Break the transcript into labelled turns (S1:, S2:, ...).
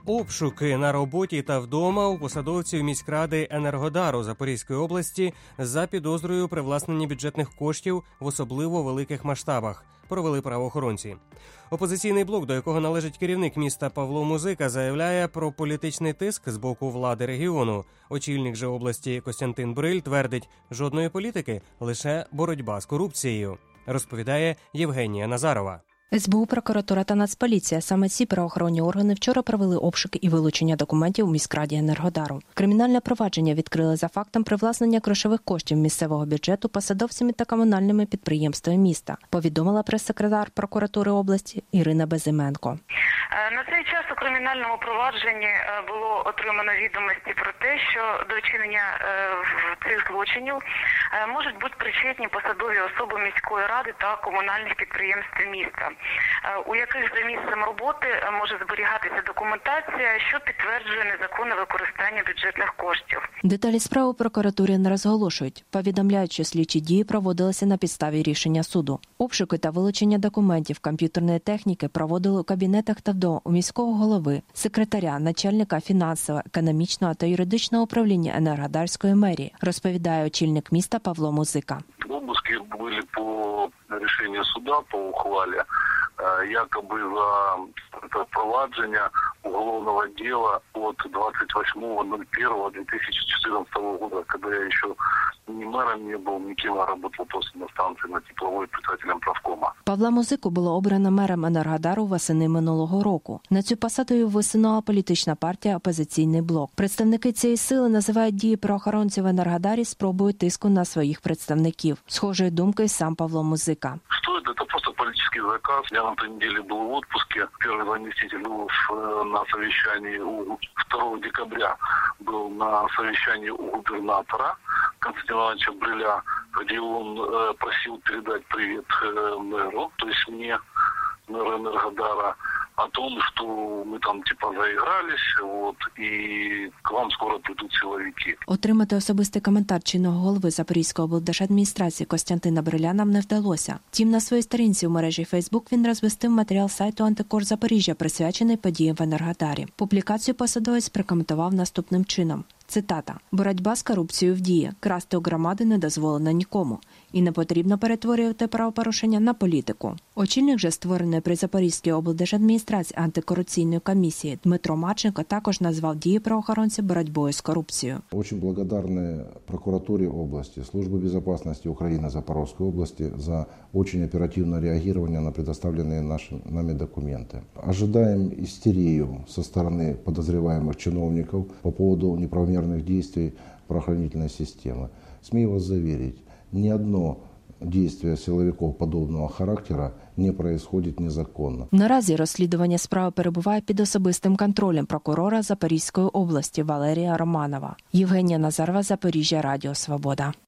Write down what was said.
S1: Обшуки на роботі та вдома у посадовців міськради Енергодару Запорізької області за підозрою привласнення бюджетних коштів в особливо великих масштабах провели правоохоронці. Опозиційний блок, до якого належить керівник міста Павло Музика, заявляє про політичний тиск з боку влади регіону. Очільник же області Костянтин Бриль твердить, жодної політики, лише боротьба з корупцією. Розповідає Євгенія Назарова.
S2: СБУ, прокуратура та Нацполіція – саме ці правоохоронні органи вчора провели обшуки і вилучення документів у міськраді Енергодару. Кримінальне провадження відкрили за фактом привласнення грошових коштів місцевого бюджету посадовцями та комунальними підприємствами міста, повідомила прес-секретар прокуратури області Ірина Безименко.
S3: На цей час у кримінальному провадженні було отримано відомості про те, що до вчинення цих злочинів можуть бути причетні посадові особи міської ради та комунальних підприємств міста, у яких за місцем роботи може зберігатися документація, що підтверджує незаконне використання бюджетних коштів.
S2: Деталі справи у прокуратурі не розголошують. Повідомляють, що слідчі дії проводилися на підставі рішення суду. Обшуки та вилучення документів комп'ютерної техніки проводили у кабінетах та вдома у міського голови, секретаря, начальника фінансового, економічного та юридичного управління Енергодарської мерії, розповідає очільник міста Павло Музика.
S4: Обыски были по решению суда, по ухвале, якобы за это проваджение уголовного дела от 28.01.2014 года, когда я еще ни мэром не был, никем, а работал просто на станции на тепловой председателем правкома.
S2: Павла Музику було обрано мером Енергодару восени минулого року. На цю посаду його висунула політична партія «Опозиційний блок». Представники цієї сили називають дії правоохоронців в Енергодарі спробою тиску на своїх представників. Схожої думки сам Павло Музика.
S4: Что это? Это просто политический заказ. Я на той неделе был в отпуске. Первый заместитель был на совещании 2 декабря был на совещании у губернатора Константина Ивановича Бриля, где он просил передать привет мэру, то есть мне, мэру Энергодара, о том, что мы там заигрались, и к вам скоро придут силовики.
S2: Отримати особистий коментар чинного голови Запорізької облдержадміністрації Костянтина Бриля нам не вдалося. Втім, на своїй сторінці у мережі Фейсбук він розмістив матеріал сайту «Антикор Запоріжжя», присвячений подіям в Енергодарі. Публікацію посадовець прокоментував наступним чином. Цитата. «Боротьба з корупцією в дії. Красти у громади не дозволено нікому. І не потрібно перетворювати правопорушення на політику». Очільник же створеної при Запорізькій облдержадміністрації антикорупційної комісії Дмитро Марченко також назвав дії правоохоронців боротьбою з корупцією.
S5: Очень благодарны прокуратуре области, Службе безопасности Украины Запорожской области за очень оперативное реагирование на предоставленные нами документы. Ожидаем истерию со стороны подозреваемых чиновников по поводу неправомерных действий правоохранительной системы. Смею вас заверить, ни одно действие силовиков подобного характера не происходит незаконно.
S2: Наразі розслідування справи перебуває під особистим контролем прокурора Запорізької області Валерія Романова. Євгенія Назарова, Запоріжжя, Радіо Свобода.